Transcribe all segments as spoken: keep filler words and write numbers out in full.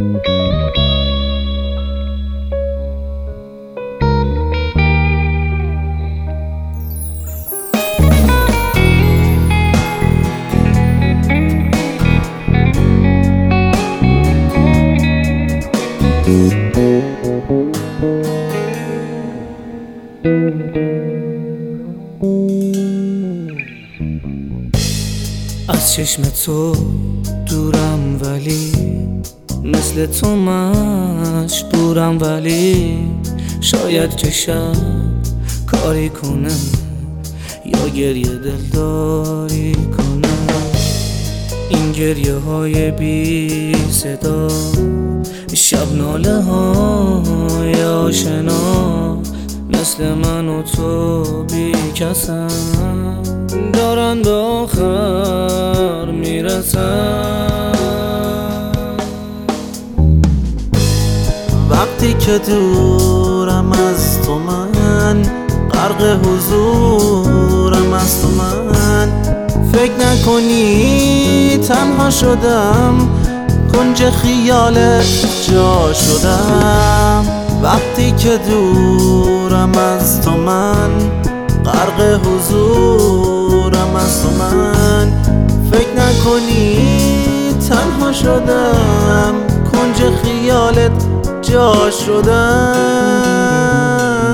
از چشم تو دورم ولی مثل تو مجبورم، ولی شاید که شب کاری کنه یا گریه دلداری کنه. این گریه های بی صدا، شب ناله های آشنا، مثل من و تو بی کسن، دارن به آخر میرسن. وقتی که دورم از تو من، غرق حضورم از تو من، فکر نکنی تنها شدم، کنج خیالت جا شدم. وقتی که دورم از تو من، غرق حضورم از تو من، فکر نکنی تنها شدم، کنج خیالت جا شدم.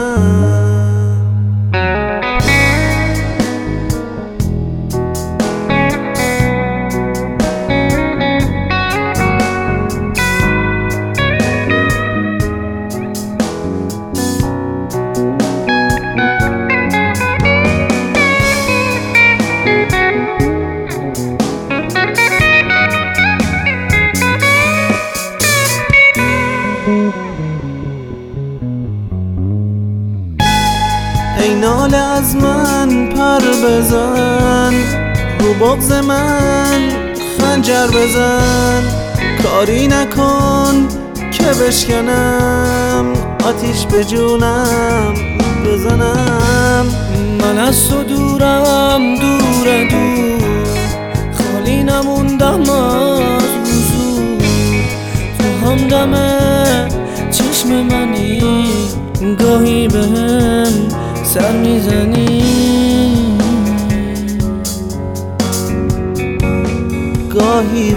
ای ناله از من پر بزن، رو بغض من خنجر بزن، کاری نکن که بشکنم، آتیش به جونم بزنم. من از تو دورم دور دور، خالی نموندم از حضور، تو همدم چشم منی، گاهی بهم سر میزنی، گاهی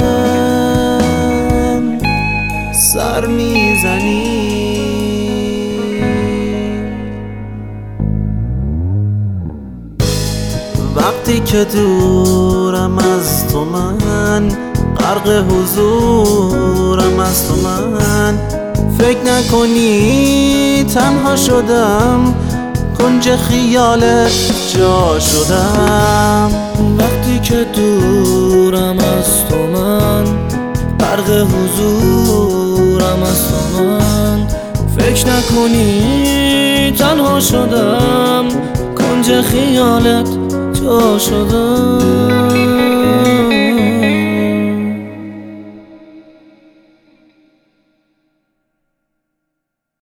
بهم سر میزنی. وقتی که دورم از تو من، غرق حضورم از تو من، فکر نکنی تنها شدم، کنج خیالت جا شدم. وقتی که دورم از تو من، غرق حضورم از تو من، فکر نکنی تنها شدم، کنج خیالت جا شدم.